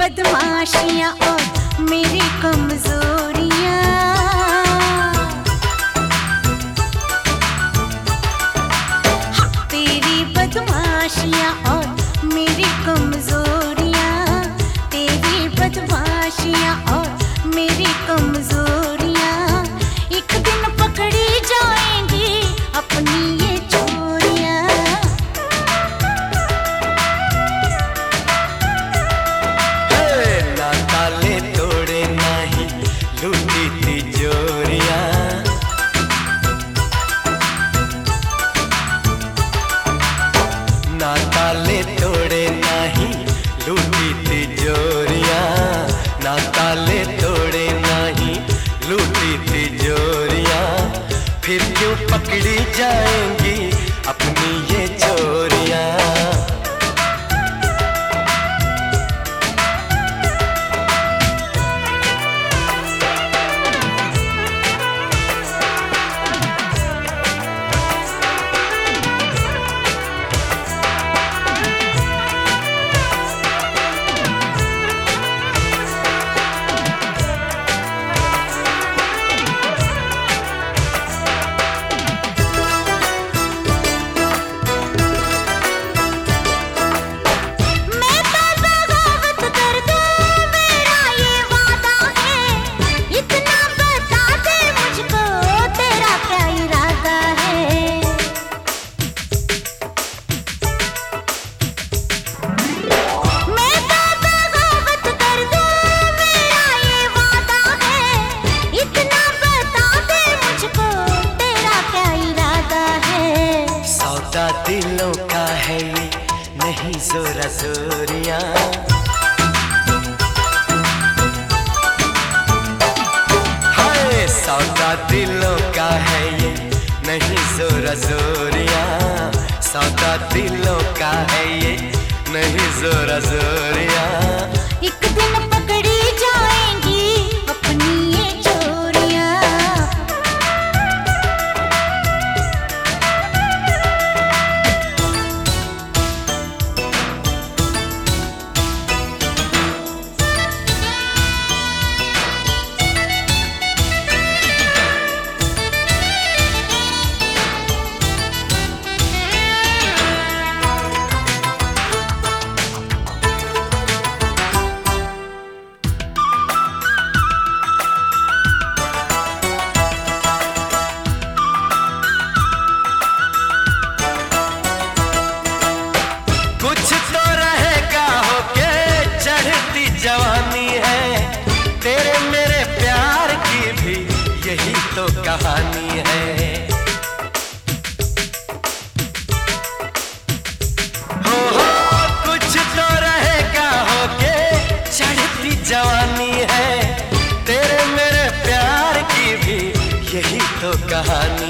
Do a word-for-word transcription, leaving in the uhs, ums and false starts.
बदमाशियां और मेरी कमजोरियां, हाँ, तेरी बदमाशियां और मेरी कमजोरियां, तेरी बदमाशियां और मेरी कमजोरियां एक दिन पकड़ी जाएंगी अपनी ये चोरियां। ना ताले तोड़े नहीं लूटी तिजोरियां, ना ताले तोड़े नहीं लूटी तिजोरियां, ना ताले तोड़े नहीं लूटी तिजोरियां, फिर क्यों पकड़ी जाएंगी अपनी ये चोरियां। दिलों का है ये नहीं जोरा जोरियां, हाय सौदा दिलों का है ये नहीं जोरा जोरियां, सौदा दिलों का है ये नहीं जोरा जोरियां। एक दिन पकड़ी जाएंगी अपनी ये चोरियां। जवानी है तेरे मेरे प्यार की भी यही तो कहानी है, हो हो कुछ तो रहेगा होके चढ़ती जवानी है तेरे मेरे प्यार की भी यही तो कहानी